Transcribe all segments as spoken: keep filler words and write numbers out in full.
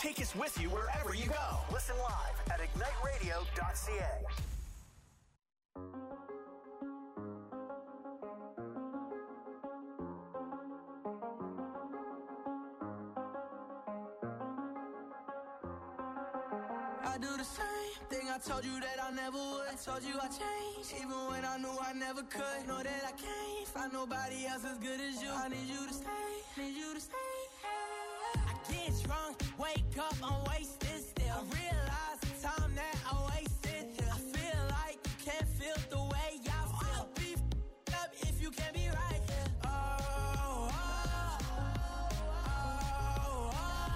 Take us with you wherever you go. Listen live at ignite radio dot c a. I do the same thing I told you that I never would. I told you I changed, even when I knew I never could. Know that I can't find nobody else as good as you. I need you to stay, need you to stay. I get drunk, wake up, I'm wasted still. I realize the time that I wasted here. I feel like you can't feel the way I feel. I'll be f***ed up if you can't be right here. Oh, oh, oh, oh,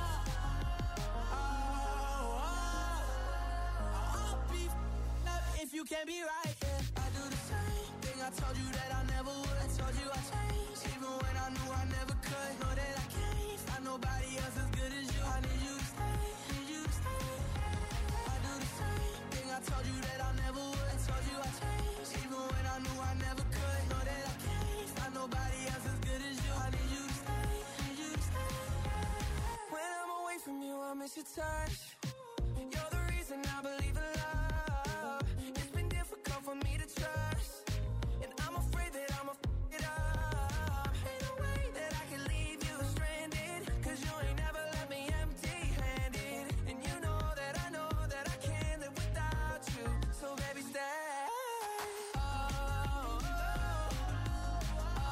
oh, oh. I'll be f***ed up if you can't be right here. I do the same thing I told you that I never would. I told you I changed, even when I knew I never could. Know that I can't find nobody else as good as you. I need you to stay, need you to stay. I do the same thing I told you that I never would. I told you I changed, even when I knew I never could. Know that I can't find nobody else as good as you. I need you to stay, need you to stay. When I'm away from you, I miss your touch. You're the reason I believe in love. It's been difficult for me to trust, and I'm afraid that I'ma f*** it up. Ain't no way that I can leave you stranded, cause you ain't never left me empty-handed. And you know that I know that I can't live without you. So baby, stay. Oh, oh, oh,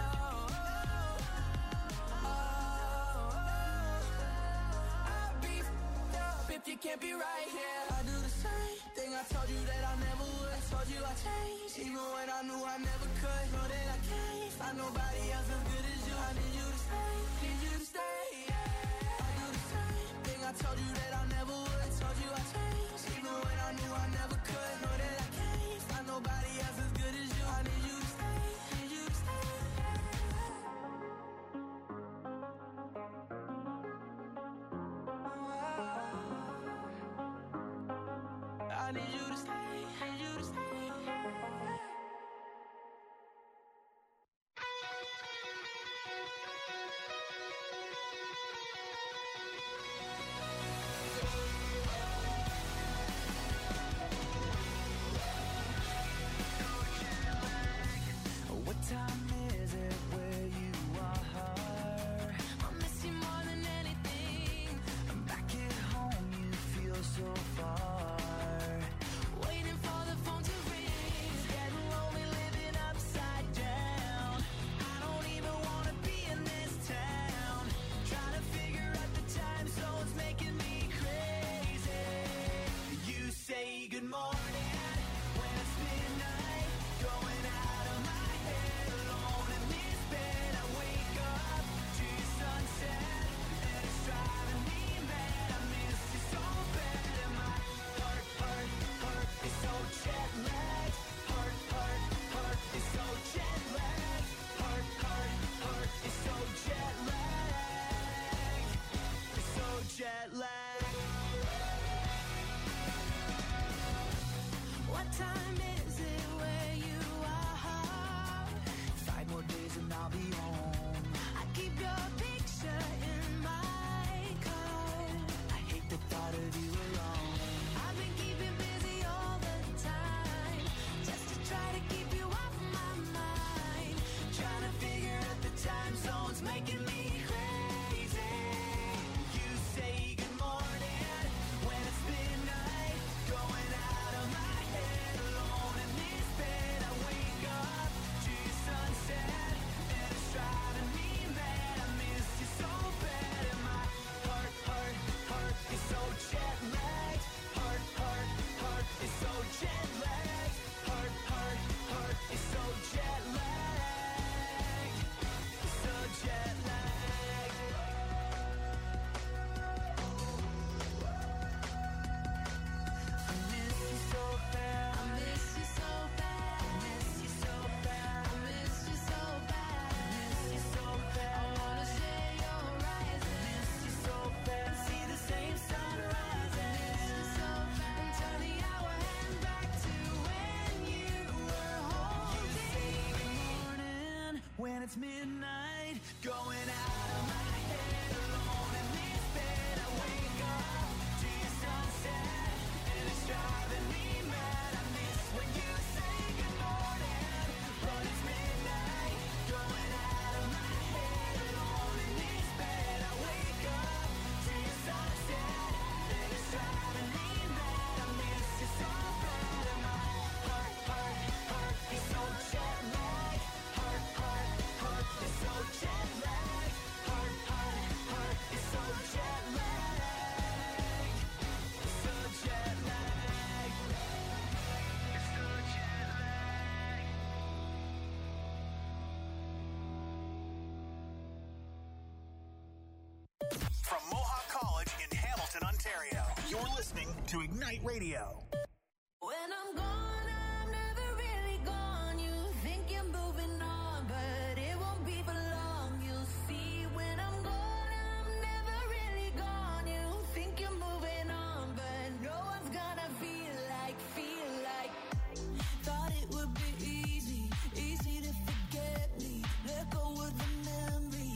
oh, oh. I'll be f***ed up if you can't be right here. I do the same thing I told you that I never would. I told you I changed, even when I knew I never could. Know that I can't find nobody else as good as you. I need you to stay, need you to stay. I do the same thing I told you that I never would. I told you I changed, even when I knew I never could. Know that I can't find nobody else as good as you. I need you to stay, need you to stay. I need you to stay, need you to stay. You're listening to Ignite Radio. When I'm gone, I'm never really gone. You think you're moving on, but it won't be for long. You'll see when I'm gone, I'm never really gone. You think you're moving on, but no one's gonna feel like, feel like. Thought it would be easy, easy to forget me. Let go of the memories.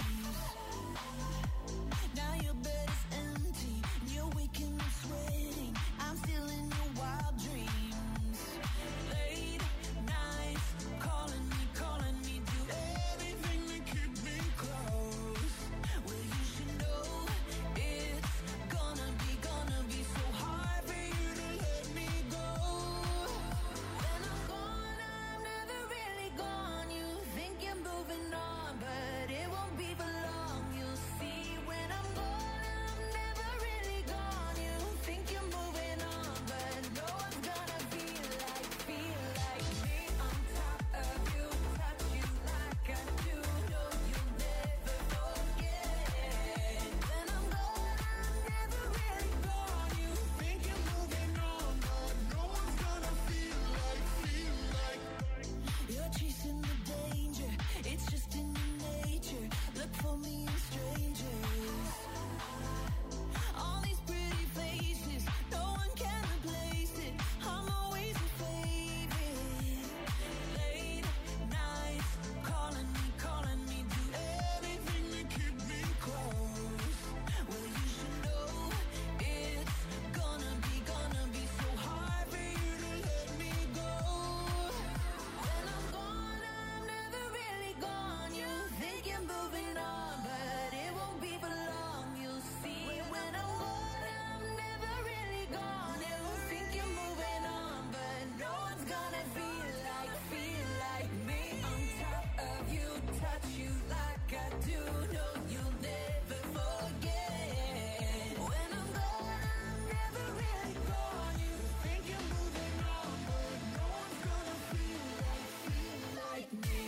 Now your bed is empty, you're waking up sweating. I'm still in your wild dreams. Late nights, calling me, calling me, do everything to keep me close. Well, you should know it's gonna be, gonna be so hard for you to let me go. When I'm gone, I'm never really gone. You think you're moving on, but it won't be for long. You'll see when I'm gone, I'm never really gone. You think you're moving on, but no one's gonna feel like, feel like me on top of you, touch you like I do. No, you'll never forget. When I'm gone, I'm never really gone. You think you're moving on, but no one's gonna feel like, feel like. You're chasing the danger, it's just in your nature. Look for me in strangers. All these pretty faces, no one can replace it. I'm always your favorite. Late nights, calling me, calling me, do everything to keep me close. Well, you should know it's gonna be, gonna be so hard for you to let me go. When I'm gone, I'm never really gone. You think you're moving on, but it won't be for long. You'll see when I'm gone, I'm never really gone. You think you're moving on, but no one's gonna feel like, feel like me on top of you, touch you like I do. No, you'll never forget. When I'm gone, I'm never really gone. You think you're moving on, but no one's gonna feel like, feel like me.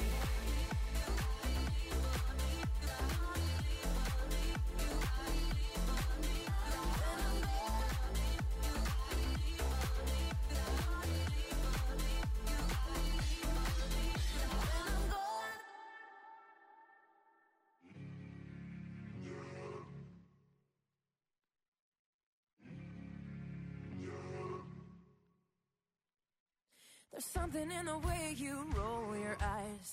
There's something in the way you roll your eyes.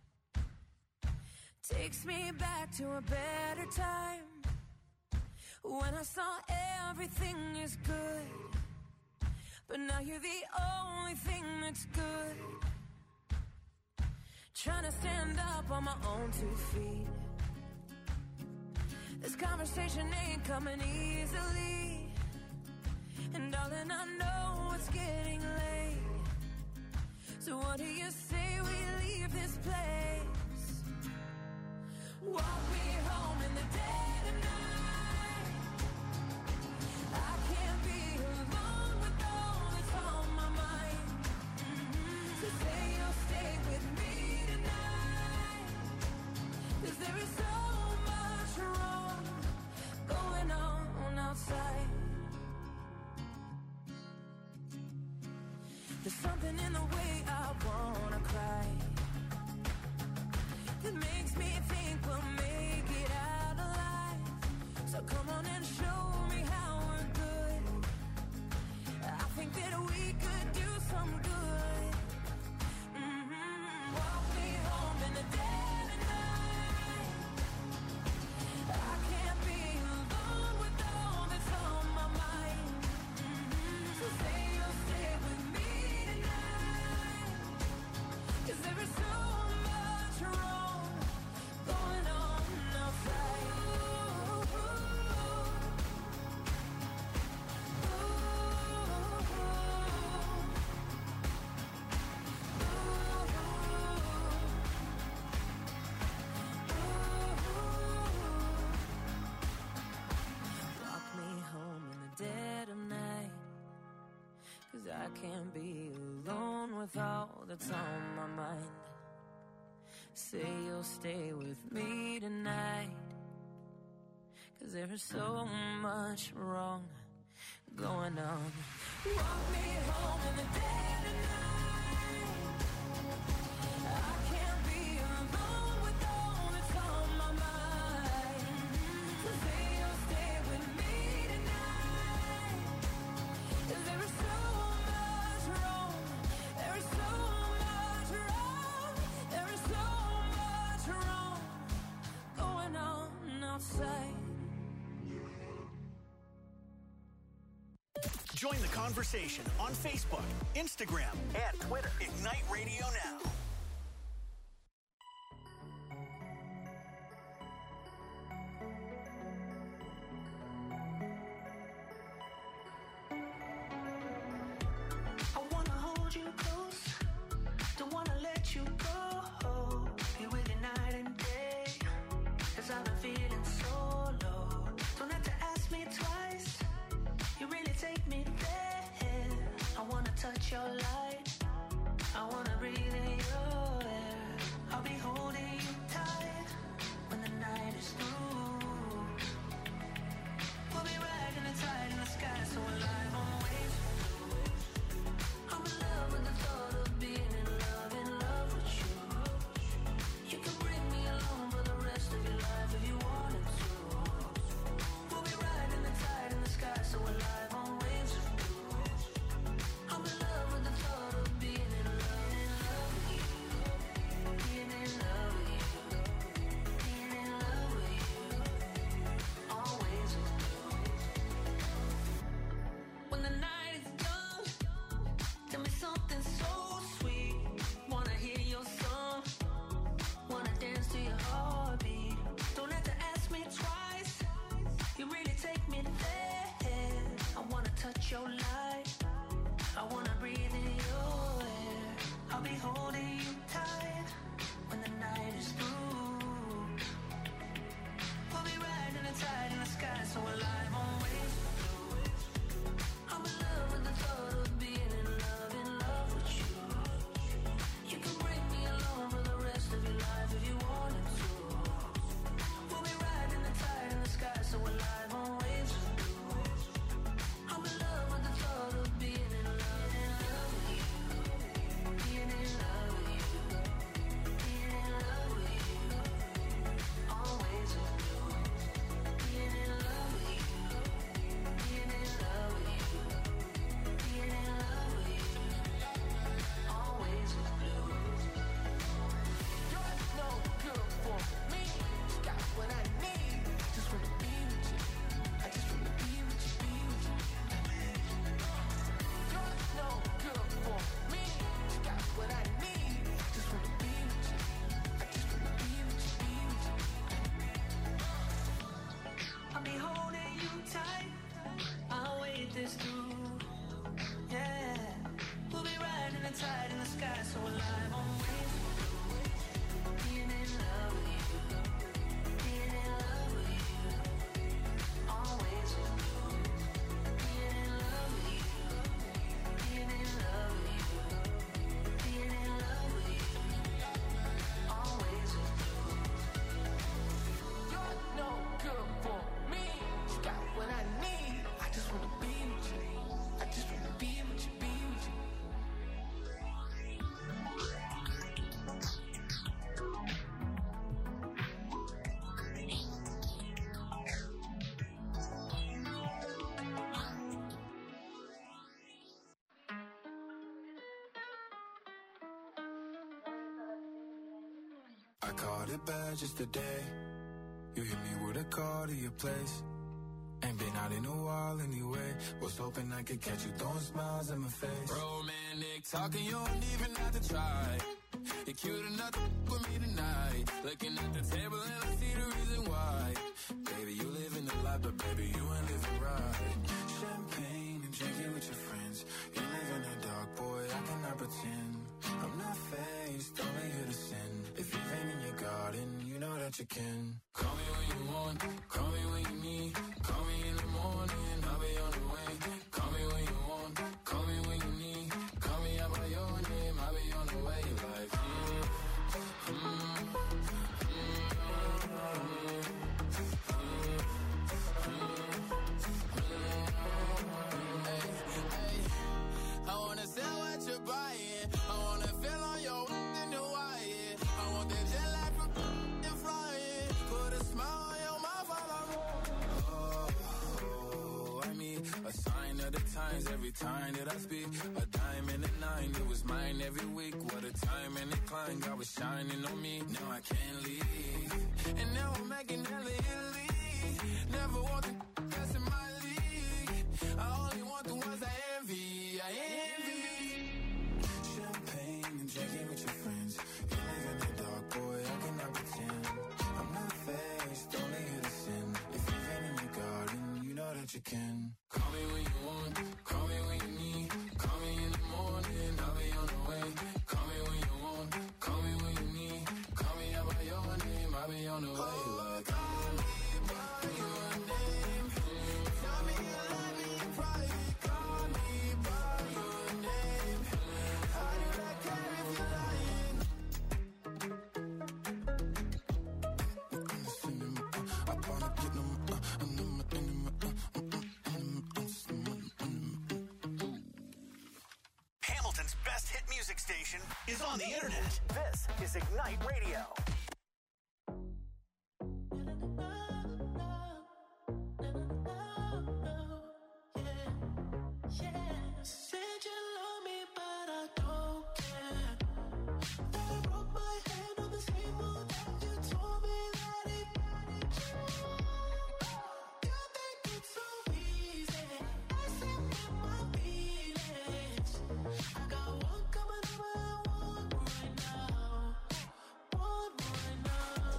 Takes me back to a better time, when I saw everything is good. But now you're the only thing that's good. Trying to stand up on my own two feet. This conversation ain't coming easily. And darling, I know it's getting late. So what do you say we leave this place? Walk me home in the dead of night. I can't be alone with all that's on my mind. Mm-hmm. So say you'll stay with me tonight. 'Cause there is so much wrong going on outside. There's something in the way I wanna cry that makes me think we'll make it out alive. So come on and show me how we're good. I think that we could do some good. Mm-hmm. Walk me home in the dead of night. I can't be alone with all that's on my mind. Mm-hmm. So say you'll stay with me tonight. 'Cause there is so much wrong going on outside. Ooh, ooh, Walk me home in the dead of night. 'Cause I can't be alone with all that's on my mind. Say you'll stay with me tonight. 'Cause there is so much wrong going on. Walk me home in the dead of night. I can't be alone with all that's on my mind. So say you'll stay with me tonight. 'Cause there is so much wrong. There is so much wrong. There is so much wrong going on outside. Join the conversation on Facebook, Instagram, and Twitter. Ignite Radio Now. I wanna hold you close, don't wanna let you go. Be with you night and day, 'cause I've been feeling so low. Don't have to ask me twice, you really take me there. I wanna touch your light, I wanna breathe in your air. I'll be holding you tight when the night is through. We'll be riding the tide in the sky, so alive on waves. I'm in love with the thought of being in love, in love with you. You can bring me along for the rest of your life if you wanted to. We'll be riding the tide in the sky, so alive on waves of blue. I'm in love with the thought of being in love, in love with you. Being in love with you. Being in love with you. Always with you. When the night is done, tell me something so sweet. Wanna hear your song, wanna dance to your heartbeat. Don't have to ask me twice, you really take me there. I wanna touch your light, I wanna breathe in your air. I'll be holding you tight when the night is through. We'll be riding the tide in the sky, so alive on waves. I'm in love with the thought of being in love, in love with you. You can bring me along for the rest of your life if you wanted to. We'll be riding the tide in the sky, so alive on waves of blue. I'm in love with the thought of being in love, in love with you. Being in love with you. Being in love with you. Always with you. Being in love with you. Being in love with you. Being in love with you. Always with you. You're no good for me. Got what I need. Just wanna be with you. I just wanna be with you, be with you. You're no good for me. Got what I need. Just wanna be with you. I just wanna be with you, be with you. I'll be holding you tight. I'll wait this through. Yeah. We'll be riding the tide in the sky, so alive on waves. Being in love with you. Being in love with you. Always with you. Being in love with you. Being in love with you. Being in love with you. Always with you. You're no good for me. You got what I need. I just wanna be with you. I just wanna be with you, be with you. I caught it bad just today. You hit me with a call to your place. Ain't been out in a while anyway. Was hoping I could catch you throwing smiles in my face. Romantic talking, you don't even have to try. You're cute enough to f- with me tonight. Looking at the table and I see the reason why. Baby, you living the life, but baby, you ain't living right. Champagne and drinking with your friends. You live in the dark, boy, I cannot pretend. I'm not faced, only here to sin. If you've been in your garden, you know that you can. Call me when you want, call me when you need. Call me in the morning, I'll be on the way. Call me when you want, call me when you need. Call me out by your name, I'll be on the way. Like, mm, mm, mm, mm, mm, mm, I wanna feel on your in the wire. I want that jet lag from and flying. Put a smile on your mouth while I'm oh, I mean, a sign of the times every time that I speak. A dime and a nine, it was mine every week. What a time and a climb, God was shining on me. Now I can't leave, and now I'm making hella Italy. Never want the best in my league. I only want the ones I envy. I envy. Champagne and drinking with your friends. You live in the dark, boy, I cannot pretend. I'm not faced, only here to sin. If you've been in your garden, you know that you can. Call me when you want, call me when you need. Call me in the morning, I'll be on the way. Call me when you want, call me when you need. Call me out by your name, I'll be on the way. Like, call me by your name. Tell me you love me in private. Call me by your name. I do not care if you're lying. I wanna get them, Hamilton's best hit music station is on the internet. This is Ignite Radio. Said you love me, but I don't care. That I broke my hand on the table, that you told me that it mattered you. You think it's so easy, messing with my feelings. I got one coming over and one right now. One right now.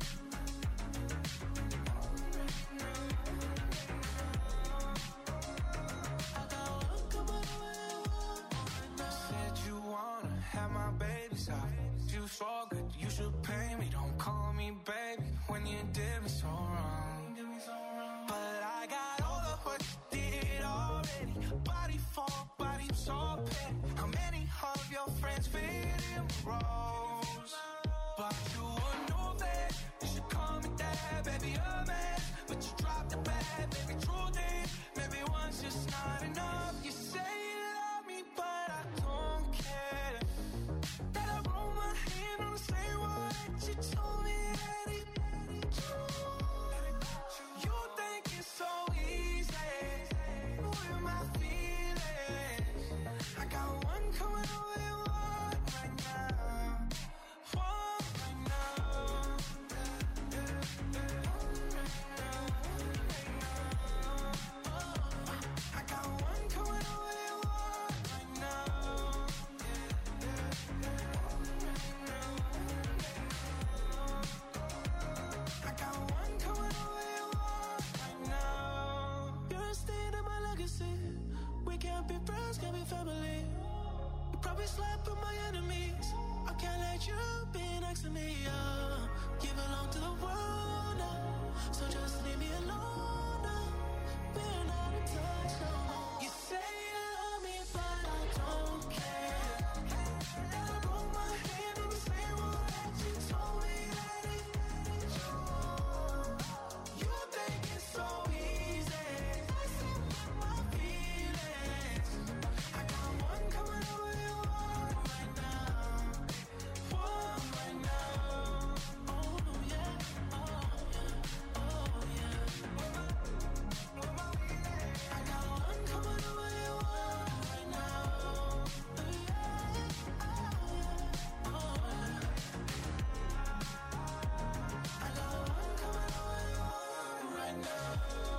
I got one coming over and one right now. Said you wanna have my baby side. You so good, you should pay me. Don't call me baby when you did me so wrong. But I got all of what you did already. Body for body, so petty. How many of your friends fit in roles? But you would know that you should call me dad, baby, a man. But you dropped the bad, baby, true thing. Maybe one's just not enough. You say you love me, but I don't care. That I roll my hand on the same one that you told me that it mattered you. You think it's so easy with my feelings. I got one coming over and one right now. One right now. I got one coming over and one right now. I got one coming over and one right now. You're a stain in my legacy. We can't be friends, can't be family. You probably slept with my enemies. I can't let you be next to me. Uh, you belong to the world now, so just leave me alone now. We're not in touch no more. You say you love me, but I don't care. And I broke my hand on the same one that you told me that it mattered you. You think it's so easy, messing with my feelings. I got one coming over and one right now. One right now. Oh yeah, oh yeah, oh yeah. I got one coming over and one right now. Yeah, oh yeah. I got one coming over and one right now.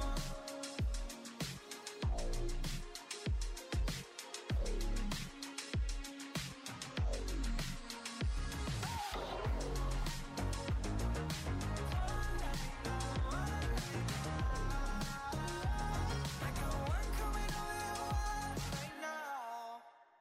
I got one coming over and one right now.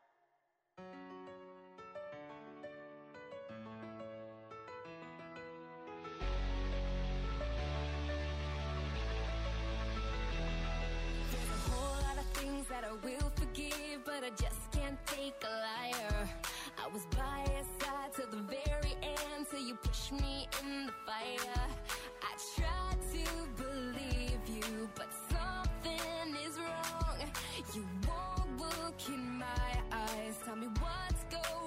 There's a whole lot of things that I will forgive, but I just can't take a liar. I was by your side till the very end, till you pushed me in the fire. I tried to believe you, but something is wrong. You won't look in my eyes, tell me what's going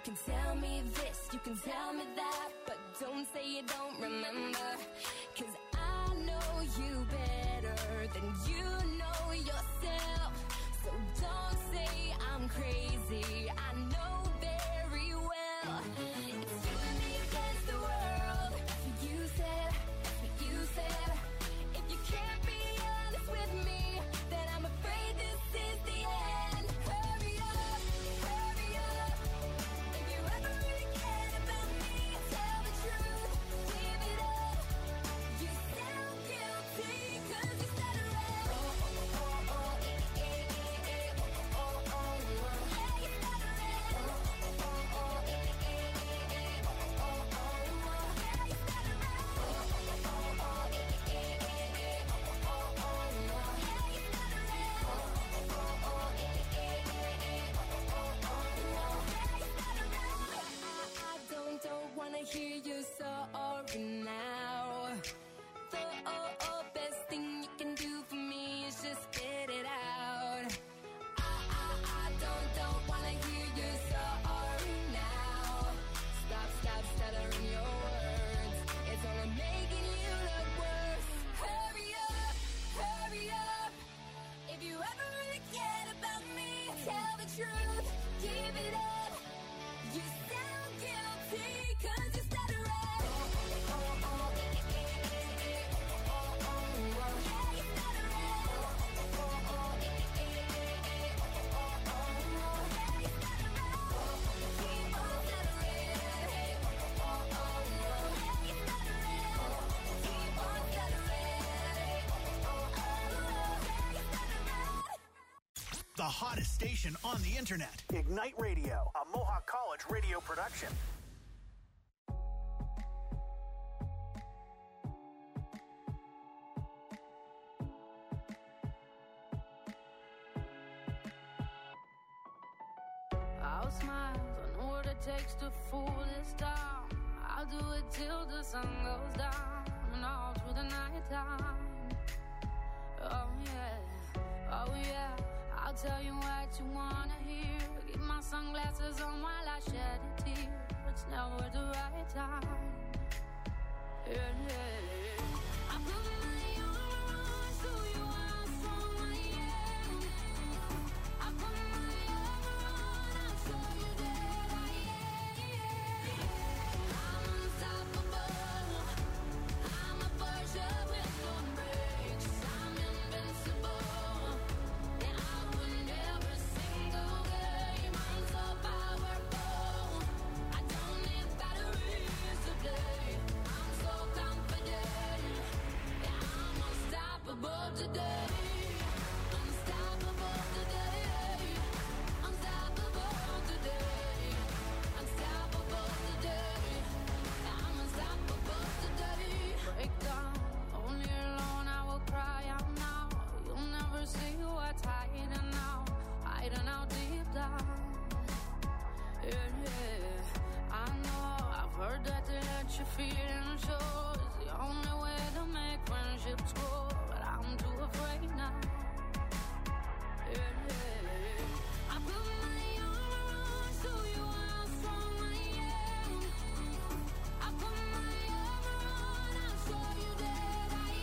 can tell me this, you can tell me that, but don't say you don't remember. Cause I know you better than you know yourself. So don't say I'm crazy, I know very well. It's you and me against the world. That's what you said, that's what you said. If you can't be honest with me, then I'm afraid this is the end. Hurry up, hurry up. If you ever really cared about me, tell the truth, give it up. You sound guilty, cause you said it right. Oh, oh, oh, oh, eh, eh, eh, eh, oh, oh, oh, oh. Yeah, you said it right. Oh, oh, oh, oh, eh, eh, eh, eh, oh, oh, oh, oh. Yeah, you said it right. Oh, oh, oh, oh, eh, eh, eh, eh, oh, oh, oh, oh. Yeah, you said it right. Oh, oh, oh, eh, eh, eh, eh, oh, oh, oh, oh. Yeah, you said it right. I don't, don't wanna hear you sorry now. The oh, oh, best thing you can do for me is just spit it out. I, I, I don't, don't wanna hear you sorry now. Stop, stop stuttering your words. It's only making you look worse. Hurry up, hurry up. If you ever really cared about me, tell the truth, give it up. You sound guilty, cause you said it right. Oh, oh, oh, oh, eh, eh, eh, eh, oh, oh, oh, oh. Yeah, you said it right. Oh, oh, oh, eh, eh, eh, eh, oh, oh, oh, oh. Yeah, you said it right. Oh, keep on stuttering. Oh, oh, oh, oh. Yeah, you said it right. Oh, keep on stuttering. Oh, oh, oh, oh. Yeah, you said it right. The hottest station on the internet. Ignite Radio, a Mohawk College radio production. I'll smile, I know what it takes to fool this town. I'll do it till the sun goes down and all through the night time. Oh yeah, oh yeah, I'll tell you what you wanna hear. Keep my sunglasses on while I shed a tear. It's never the right time. Yeah, yeah. I put my armor on so you are strong I am. I put my armor on, I'll show you that I am. I'm unstoppable. I'm a Porsche with no brakes. I'm invincible. And I win every single game. I'm so powerful. I don't need batteries to play. I'm so confident. Yeah, I'm unstoppable today. Unstoppable today. Unstoppable today. Unstoppable today. Yeah, I'm unstoppable today. Break down, only alone I will cry out now. You'll never see what's hiding out, hiding out deep down. Yeah, yeah, I know, I've heard that to let you feel and show is the only way to make friendships grow, but I'm too afraid now. Yeah, yeah, I put my armor on so you are strong I am. I put my armor on, I'll show you that I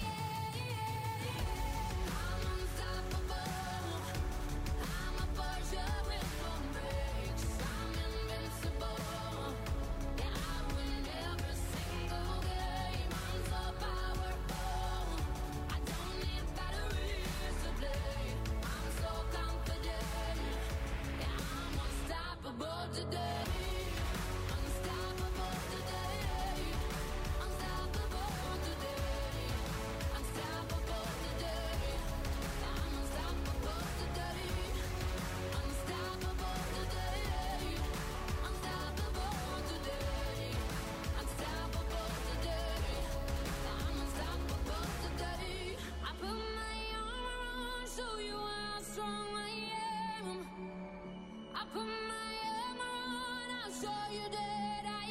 am. I'm unstoppable. I'm a Porsche with no brakes. I'm invincible. Yeah, I win every single game. I'm so powerful. I don't need batteries to play. I'm so confident. Yeah, I'm unstoppable today. Unstoppable today. Unstoppable today. Unstoppable today. Yeah, I'm unstoppable today. Unstoppable today. Unstoppable today. Unstoppable today. Yeah, I'm unstoppable today. I put my armor on, show you how strong I am. I put my armor on, I'll show you that I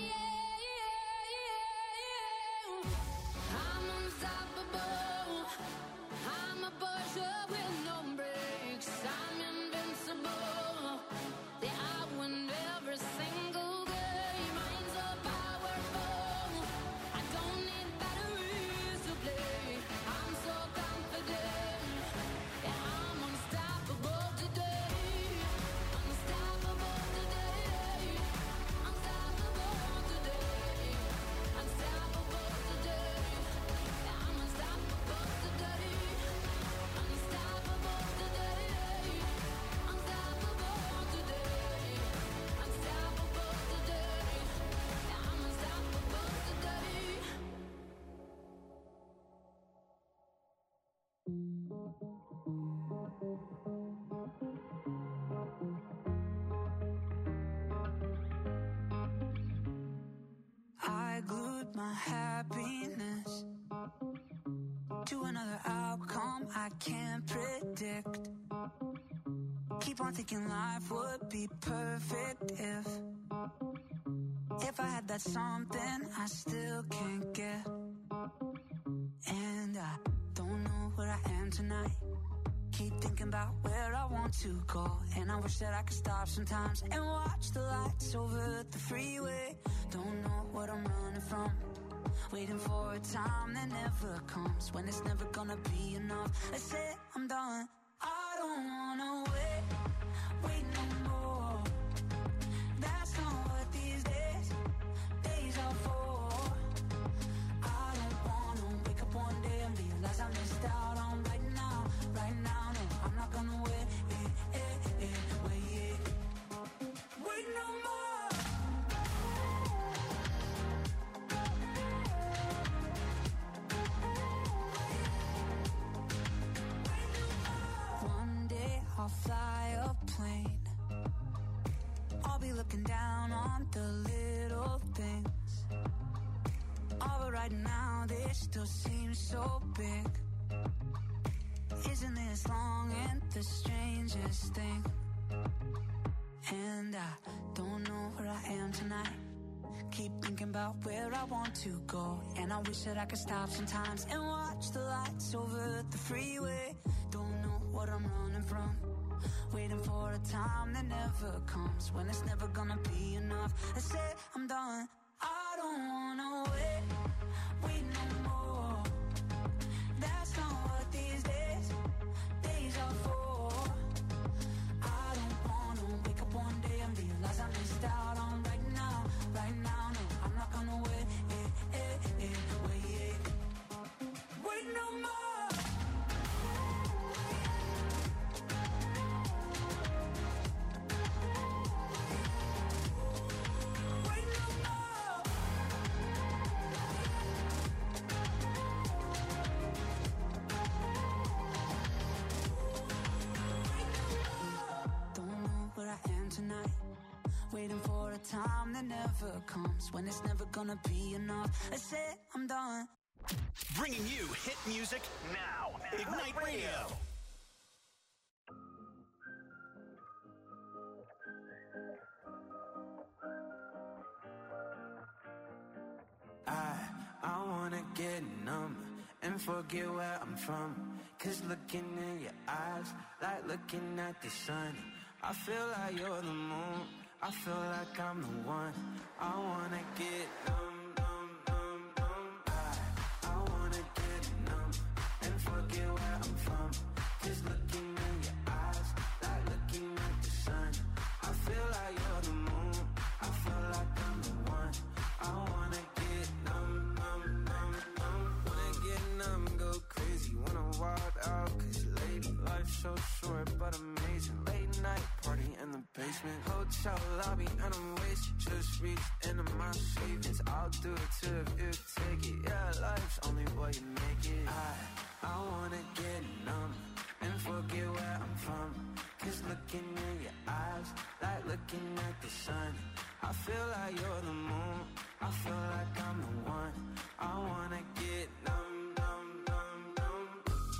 am. I'm unstoppable. I'm a Porsche with no brakes. I'm invincible. Yeah, I win every single to another outcome I can't predict. Keep on thinking life would be perfect if If I had that something I still can't get. And I don't know where I am tonight. Keep thinking about where I want to go. And I wish that I could stop sometimes and watch the lights over the freeway. Don't know what I'm running from. Waiting for a time that never comes, when it's never gonna be enough. I say I'm done. I don't wanna wait, wait no more. That's not what these days, days are for. I don't wanna wake up one day and realize I missed out on right now, right now. No, I'm not gonna wait, eh, eh, eh, wait, wait no more. I'll fly a plane. I'll be looking down on the little things. All but right now they still seem so big. Isn't this long and the strangest thing? And I don't know where I am tonight. Keep thinking about where I want to go. And I wish that I could stop sometimes and watch the lights over the freeway. Don't know what I'm running from. Waiting for a time that never comes, when it's never gonna be enough. I say I'm done. I don't wanna wait, wait no more. That's not what these days, days are for. I don't wanna wake up one day and realize I missed out on right now, right now. No, I'm not gonna wait, eh, eh, eh, wait, wait no more. Tonight, waiting for a time that never comes, when it's never gonna be enough. I said I'm done. Bringing you hit music now. Ignite Radio. I, I wanna get numb and forget where I'm from. Cause looking in your eyes, like looking at the sun. I feel like you're the moon, I feel like I'm the one. I wanna get numb, numb, numb, numb. I, I wanna get numb and forget where I'm from. Cause looking in your eyes, like looking at the sun. I feel like you're the moon, I feel like I'm the one. I wanna get numb, numb, numb, numb. Wanna get numb, go crazy, wanna wild out. Cause lady, life's so short but amazing. Late night party in the basement, hotel lobby and I'm wasted. Just reached into my savings, I'll do it too if you take it. Yeah, life's only what you make it. I, I wanna get numb and forget where I'm from. Cause looking in your eyes, like looking at the sun. I feel like you're the moon, I feel like I'm the one. I wanna get numb, numb, numb, numb.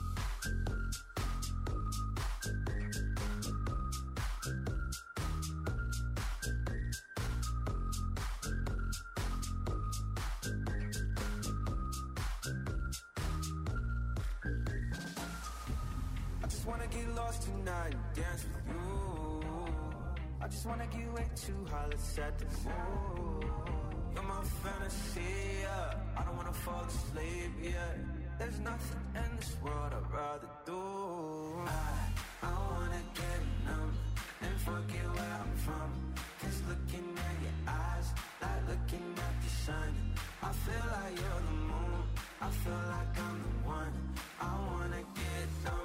Wanna get lost tonight and dance with you. I just wanna get way too high, let's set the mood. You're my fantasy, yeah. I don't wanna fall asleep, yeah. There's nothing in this world I'd rather do. I, I wanna get numb and forget where I'm from. Cause looking at your eyes, like looking at the sun. I feel like you're the moon, I feel like I'm the one. I wanna get numb.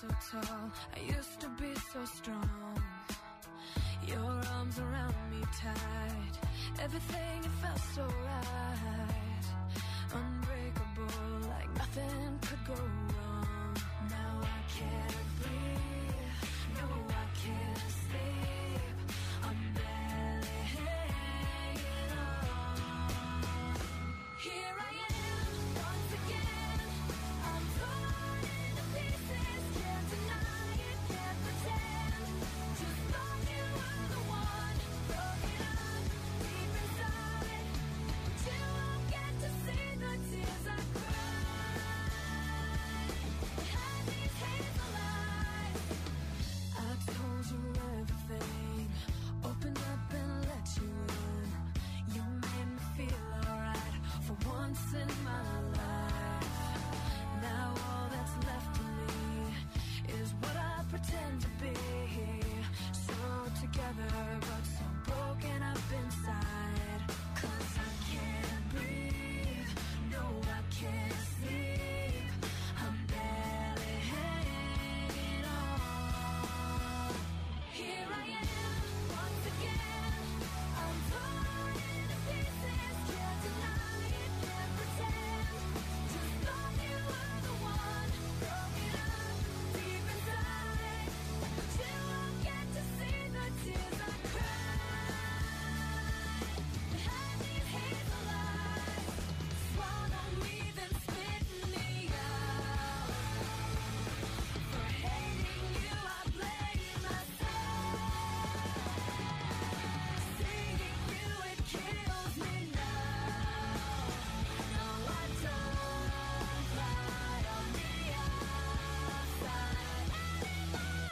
so tall, I used to be so strong. Your arms around me tight, everything, it felt so right. Unbreakable, like nothing could go wrong. Now I can't breathe, no I can't sleep, I'm barely hanging on. Here I am, once again, I'm torn into pieces, can't deny it, can't pretend. Just thought you were the one, broken up deep inside, but you won't get to see the tears I cried. Behind these hazel eyes, I told you everything, opened up and let you in. You made me feel alright for once in my life. Now all that's left of me is what I pretend to be. So together but so broken up inside. 'Cause I can't breathe, no I can't sleep, I'm barely hanging on. Here I am, once again, I'm torn into pieces, can't deny it, can't pretend. Just thought you were the one, broken up deep inside, but you won't get to see the tears I cried. Behind these hazel eyes, swallow me then spit me out. For hating you I blame myself. Seeing you it kills me now. No I don't cry on the outside anymore.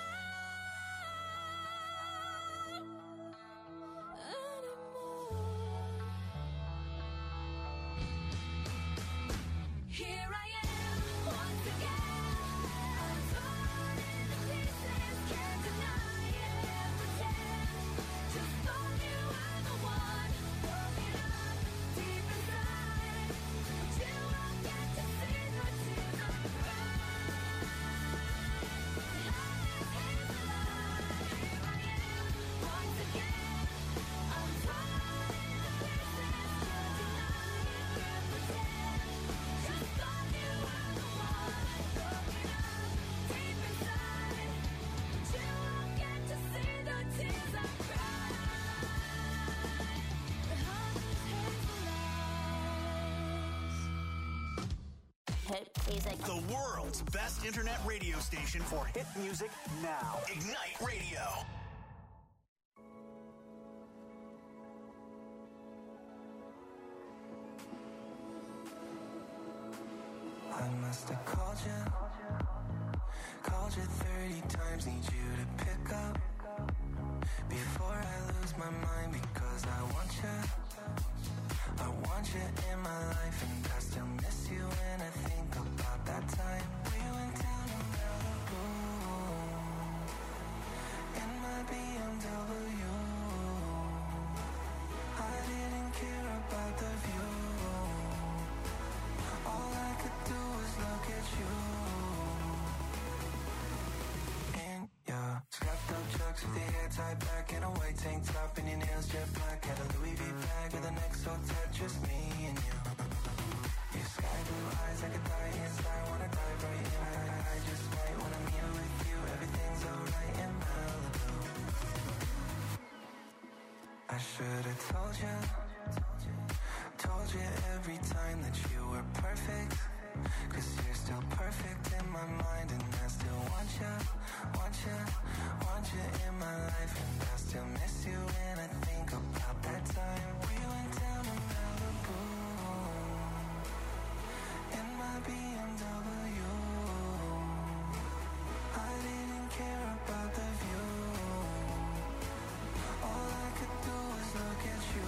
Here I am, once again, I'm torn into pieces, can't deny it, can't pretend. Just thought you were the one, broken up deep inside, but you won't get to see the tears I cried. Behind these hazel eyes, here I am, once again, I'm torn into pieces, can't deny it, can't pretend. Just thought you were the one, broken up deep inside, but you won't get to see the tears I cried. Behind these hazel eyes. Hit music. The world's best internet radio station for hit music now. Ignite Radio. I must have called you, called you thirty times, need you to pick up before I lose my mind, because I want you, I want you in my life, and I still miss you when I think about that time we went down to Malibu in my B M W. I didn't care about the view, all I could do was look at you. In your strapped up chucks with your hair tied back and a white tank top and your nails jet black. Had a Louis V bag with an X O tat, just me and you. Your sky blue eyes, I could die inside, wanna dive right in. I, I just might when I'm here with you, everything's alright in Malibu. I should've told you, told you every time that you were perfect, 'cause you're still perfect in my mind, and I still want you, want you, want you in my life, and I still miss you when I think about that time we went down to Malibu in my B M W. I didn't care about the view, all I could do was look at you.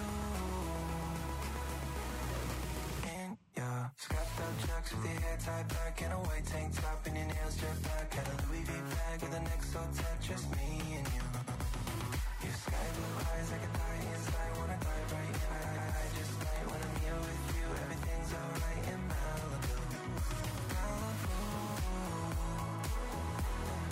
In your strapped up chucks with your hair tied back and a white tank top and your nails jet black. Had a Louis V bag with an X O tat, just me and you. Your sky blue eyes, I could die inside, wanna dive right in. I, I just might when I'm here with you, everything's alright in Malibu. Malibu.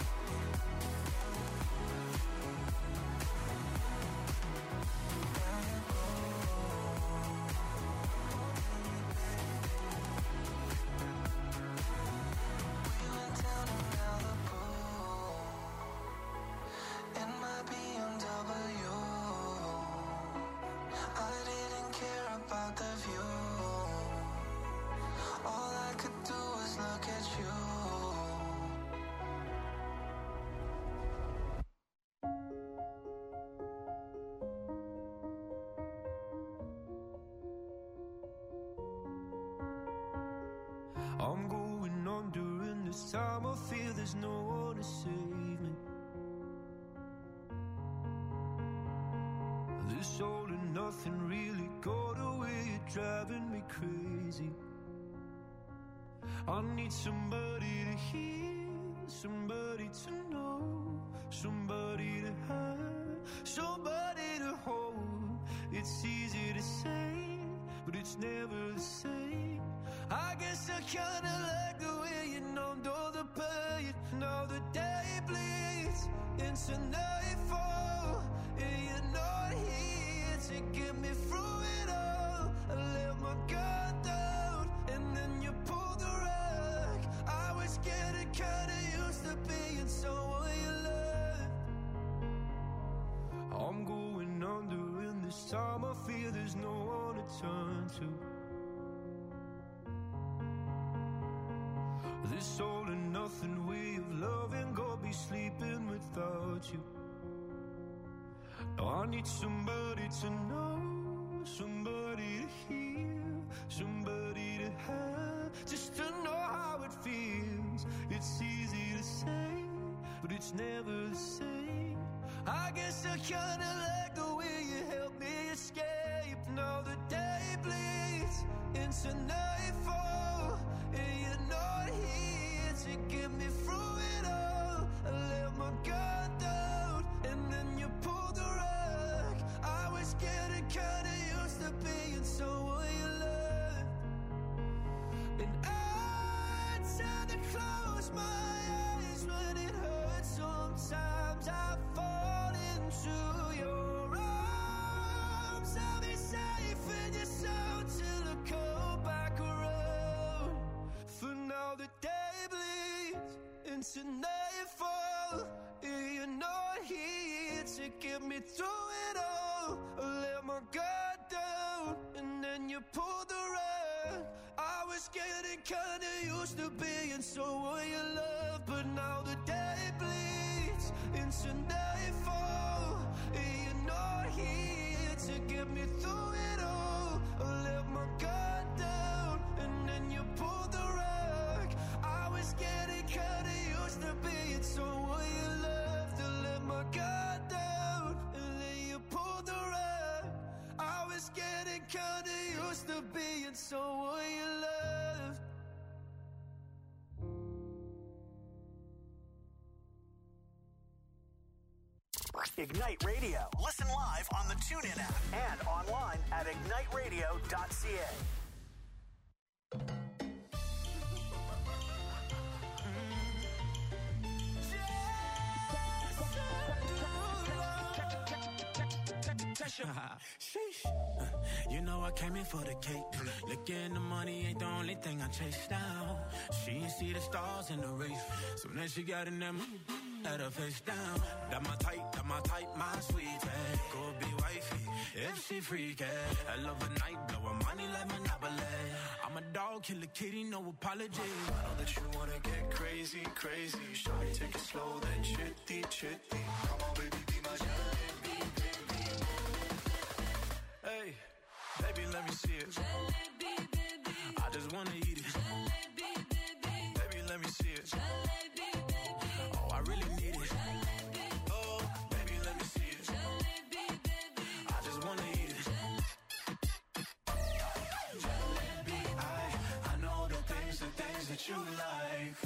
fear there's no one to save me. This all and nothing really got away, you're driving me crazy. I need somebody to hear, somebody to know, somebody to have, somebody to hold. It's easy to say, but it's never the same. I guess I kinda like the way you numbed all the pain. Now the day bleeds into nightfall, and you're not here to get me through it all. I let my guard down, and then you pulled the rug. I was getting kinda used to being someone you loved. I'm going under, and this time I fear there's no one to turn to. This all and nothing way of loving, go be sleeping without you. Now I need somebody to know, somebody to hear, somebody to have, just to know how it feels. It's easy to say, but it's never the same. I guess I kinda like the way you help me escape. Now the day bleeds into nightfall, and you're not here to get me through it all. I let my guard down, and then you pulled the rug. I was getting kinda used to being someone you loved. And I tend to close my eyes when it hurts. Sometimes I fall into your arms. I'll be safe in your sound till I come back around. For now the day bleeds into nightfall, and you're not here to get me through it all. I let my guard down, and then you pulled the rug. I was getting kinda used to being someone you love, but now the day bleeds into nightfall, and you're not here to get me through it all. I let my guard down, and then you pulled the rug. I was getting kinda used to being someone you loved. I let my guard down, and then you pulled the rug. I was getting kinda used to being someone you loved. Ignite Radio. Listen live on the TuneIn app and online at ignite radio dot c a. Sheesh. You know I came in for the cake. Looking the money ain't the only thing I chase down. She ain't see the stars in the race, so then she got in them. Let her face down. That my type, that my type, my sweetie. Go be wifey if she freaky. I love a night, blow her money like Monopoly. I'm a dog, kill a kitty, no apology. I know that you wanna get crazy, crazy. Shawty, take it slow, then chitty, chitty. Come on, baby, be my jalebi, baby. Hey, baby, let me see it. Jalebi, baby. I just wanna eat it. Jalebi, baby. Baby, let me see it. Jalebi, baby. Oh, I really need it. Jalebi. Oh, baby, let me see it. Jalebi, baby. I just wanna eat it. Jalebi, I, I know the things, the things that you like.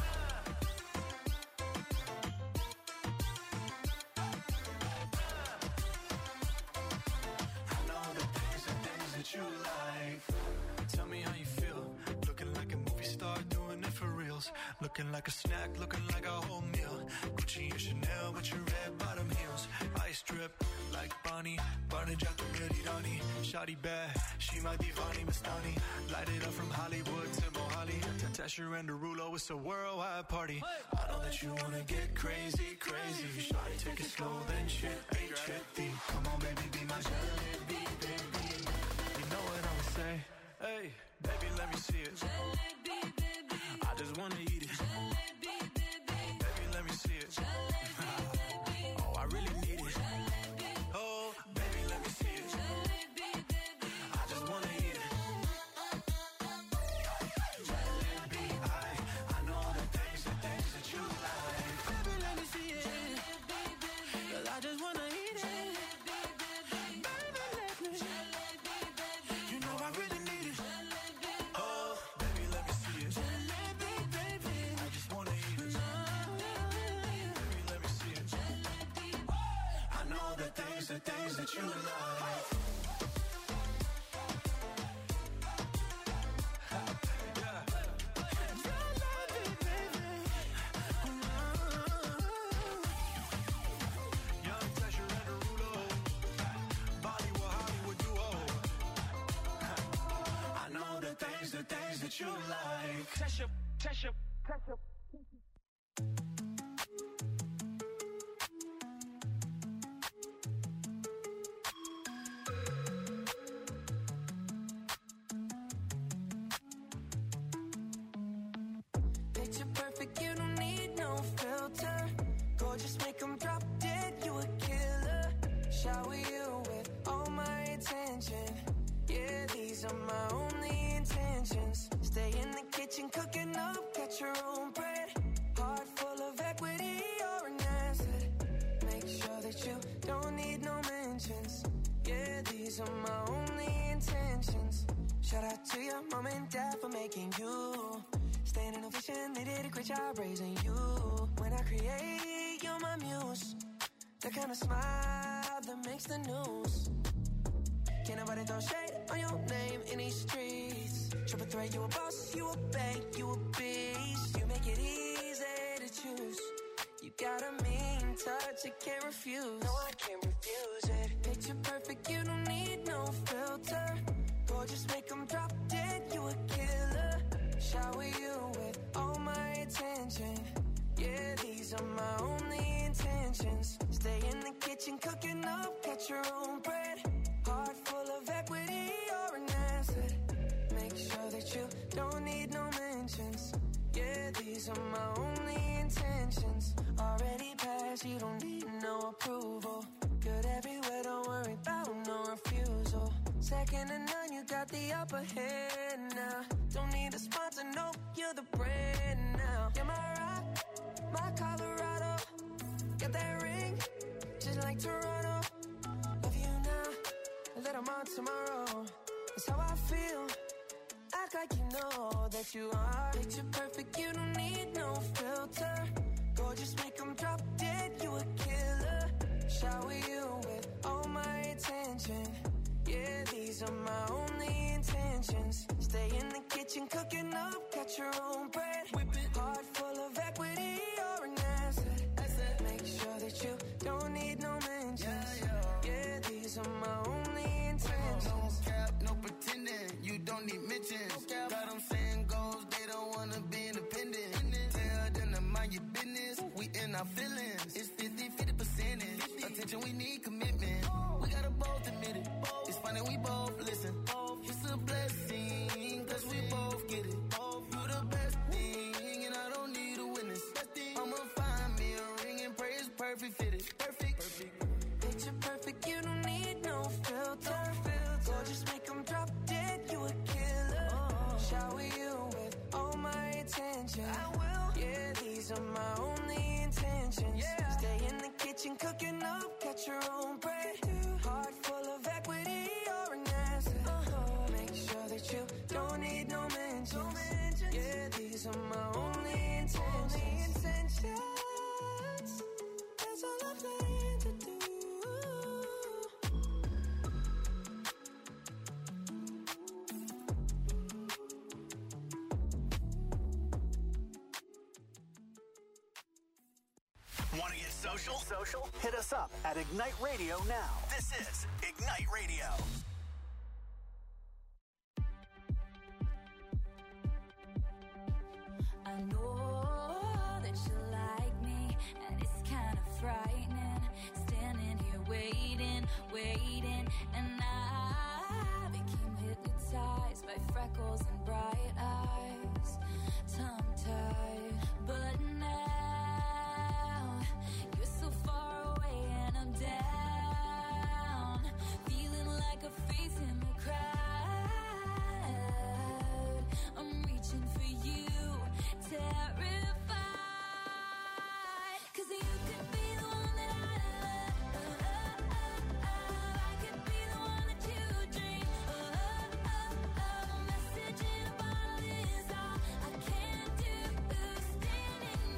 I know the things, the things that you like. Tell me how you feel. Looking like a movie star, doing it for reals. Looking like a snack, looking like a whole meal. Gucci and Chanel with your red bottom heels. Ice drip like Bonnie, Barney Jack Rani. Shawty bad, she my divani Mastani. Light it up from Hollywood to Mohali. Tasha and Derulo, it's a worldwide party. I know that you wanna get crazy, crazy. Shawty, take it slow, then chitty, chitty. Come on, baby, be my jalebi, baby. You know what I'ma say? Hey, baby, let me see it. Jalebi, baby. I just wanna eat it. Jalebi, baby. Baby, let me see it. Oh, I really need it. Oh, baby, let me see it. I just wanna eat it. Jalebi, I, I know the things, the things that you the things, the things that you like. You like Tesha, Tesha, Tesha. Picture perfect, you don't need no filter. Gorgeous, make them drop dead, you a killer. Shower you with all my attention. Yeah, these are my only intentions. Stay in the kitchen cooking up, catch your own bread. Heart full of equity, you're an asset. Make sure that you don't need no mentions. Yeah, these are my only intentions. Shout out to your mom and dad for making you. Standing ovation, they did a great job raising you. When I create, you're my muse. The kind of smile that makes the news. Can't nobody throw shade on your name in these streets. Triple threat, you a boss, you a bank, you a beast. You make it easy to choose. You got a mean touch, I can't refuse. No, I can't refuse it. Picture perfect, you don't need no filter. Gorgeous, make them drop dead, you a killer. Shower you with all my attention. Yeah, these are my only intentions. Stay in the kitchen cooking up, catch your own bread. Heart full of equity, you're an asset. Make sure that you don't need no mentions. Yeah, these are my only intentions. Already passed, you don't need no approval. Good everywhere, don't worry about no refusal. Second to none, you got the upper hand now. Don't need a sponsor, no, you're the brand now. You're my rock, my Colorado. Got that ring, just like Toronto. Love you now, that I'm on tomorrow. That's how I feel. Act like you know that you are. Picture perfect, you don't need no filter. Gorgeous, make them drop dead, you a killer. Shower you with all my attention. Yeah, these are my only intentions. Stay in the kitchen cooking up, catch your own bread. Whip it. Heart full of equity, you're an asset. asset. Make sure that you don't need no mentions. Yeah, yeah. Yeah, these are my only intentions. No cap, no pretending, you don't need mentions. No got them saying goals, they don't wanna be independent. Tell them to mind your business, we in our feelings. It's fifty, fifty percentage. Attention, we need commitment. We gotta both admit it. It's funny, we both listen. It's a blessing, cause we both get it. You the best thing, and I don't need a witness. I'ma find me a ring and pray it's perfect fitted. Perfect. Perfect. Picture perfect, you don't need no filter. Gorgeous, make them drop dead, you a killer. Shower you with all my attention. I will. Yeah, these are my only intentions. Yeah. Stay in the kitchen cooking up, catch your own bread. Heart full of equity, you're an asset. Uh-huh. Make sure that you don't need no mentions. No mentions. Yeah, these are my only intentions. Only intentions. That's all I'm planning to do. Want to get social? Social? Hit us up at Ignite Radio now. This is Ignite Radio. I know that you like me, and it's kind of frightening. Standing here waiting, waiting, and I became hypnotized by freckles and bright eyes, tongue-tied. But now you're so far away, and I'm down, feeling like a face in the crowd. I'm reaching for you, terrified, 'cause you could be the one that I love. I could be the one that you dream. A message in a bottle is all I can do. Standing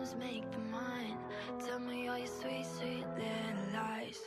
problems make them mine. Tell me all your sweet, sweet little lies.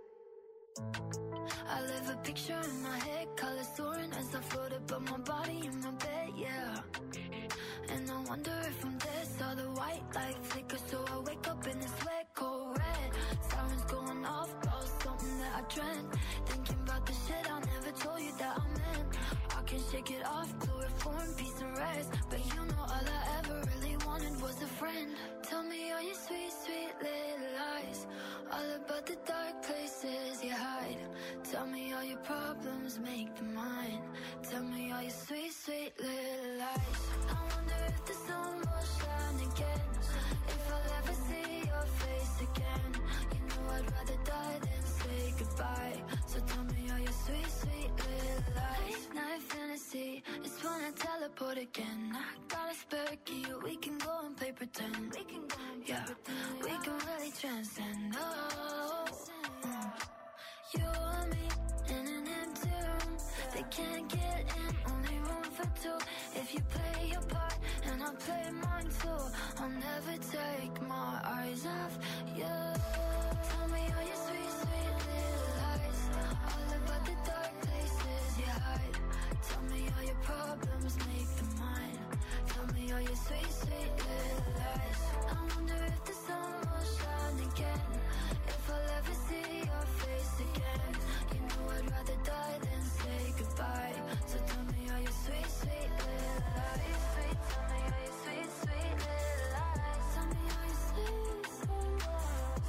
I live a picture in my head, colors soaring as I float above my body in my bed, yeah. And I wonder if I'm dead, saw the white light flicker, so I wake up in this wet, cold red. Sirens going off, about something that I dreamt. Thinking about the shit I never told you that I meant. I can shake it off, chloroform, peace and rest. But you know all I ever really wanted was a friend. Tell me all your sweet, sweet little lies, all about the dark places you hide. Tell me all your problems, make them mine. Tell me all your sweet, sweet little lies. I wonder if the sun will shine again, if I'll ever see your face again. You know I'd rather die than say goodbye. So tell me all your sweet, sweet little lies. Late night fantasy, it's when I teleport again. I got a spare key, we can go and play pretend. We can go and play yeah, pretend. We can really transcend. Oh, mm. You and me in an empty room. They can't get in, only room for two. If you play your part and I play mine too, I'll never take my eyes off you. Tell me all your sweet, sweet little lies, all about the dark places you hide. Tell me all your problems, make them mine. Tell me all your sweet, sweet little lies. I wonder if the sun will shine again, if I'll ever see your face again. You know I'd rather die than say goodbye. So tell me all your sweet, sweet little lies. Sweet, tell me all your sweet, sweet little lies. Tell me all your sweet, sweet lies.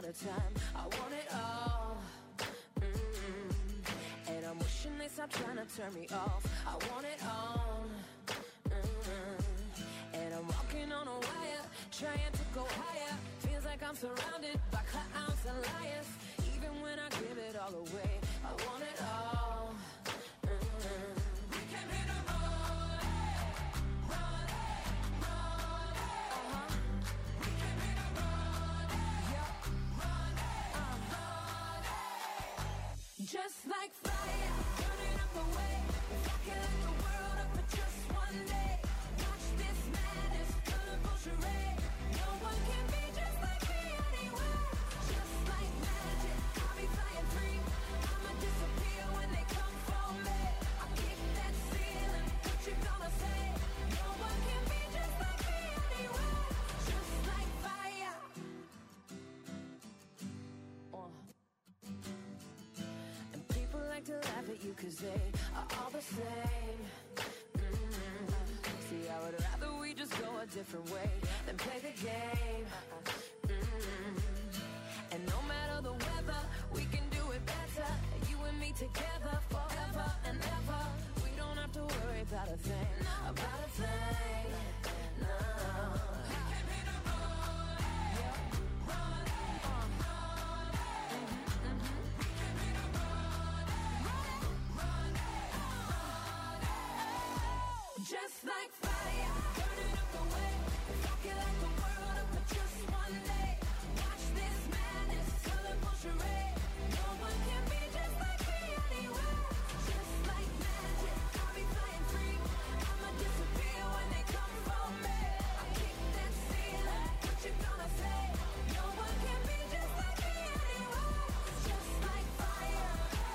out of time. I want it all. Mm-hmm. And I'm wishing they stop trying to turn me off. I want it all. Mm-hmm. And I'm walking on a wire, trying to go higher. Feels like I'm surrounded by clowns and liars. Even when I give it all away, I want it all. Mm-hmm. We came here to run, run, run. Uh-huh. We came here to run, yeah, run, uh-huh. Just like fire, burning up the way. If I can light the world up for just one day. Watch this madness, colorful charade. No one can be just like me anywhere. Just like magic, I'll be flying free. I'ma disappear when they come for me. I kick that ceiling, what you gonna say? No one can be just like me anywhere. Just like fire. Uh. And people like to laugh at you cause they are all the same. Mm-hmm. See, I would rather we just go a different way than play the game. Mm-hmm.